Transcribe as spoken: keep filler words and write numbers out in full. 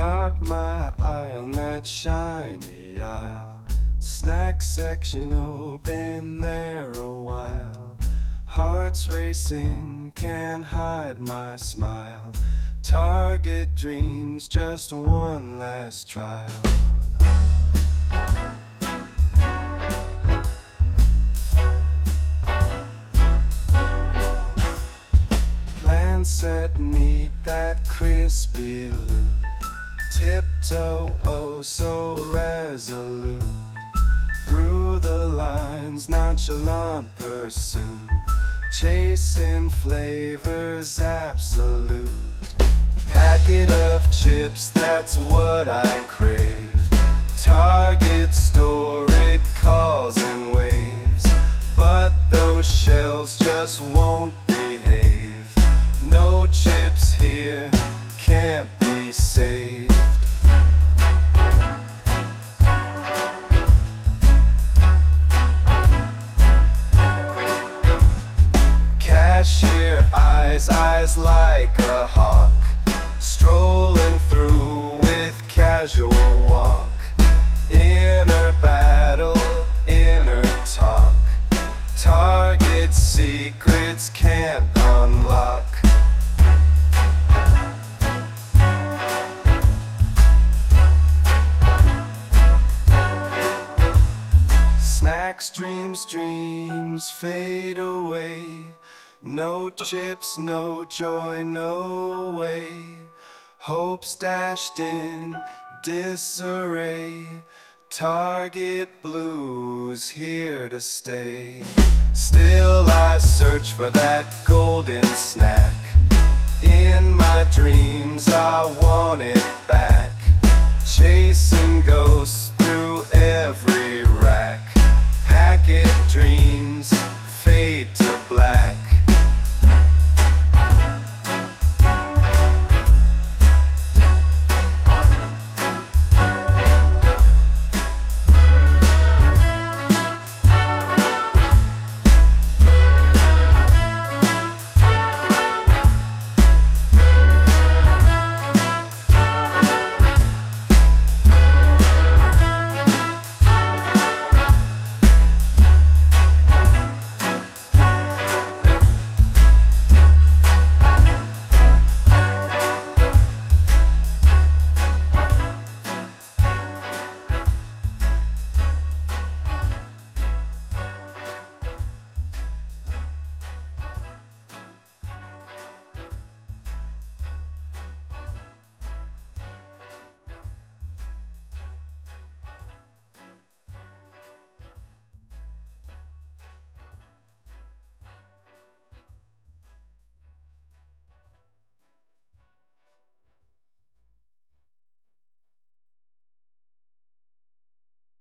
Got my eye on that shiny aisle. Snack section open there a while. Hearts racing, can't hide my smile. Target dreams, just one last trial. Set neat, that crispy loop. Tiptoe, oh so resolute. Through the lines, nonchalant pursuit. Chasing flavors absolute. Packet of chips, that's what I crave. Target store, it calls in waves. But those shells just won't behave. No chips here, can't be saved. Cashier eyes, eyes like a hawk. Strolling through with casual walk. Inner battle, inner talk. Target secrets can't unlock. Snacks, dreams, dreams fade away. No chips, no joy, no way. Hopes dashed in disarray. Target blues here to stay. Still I search for that golden snack. In my dreams I want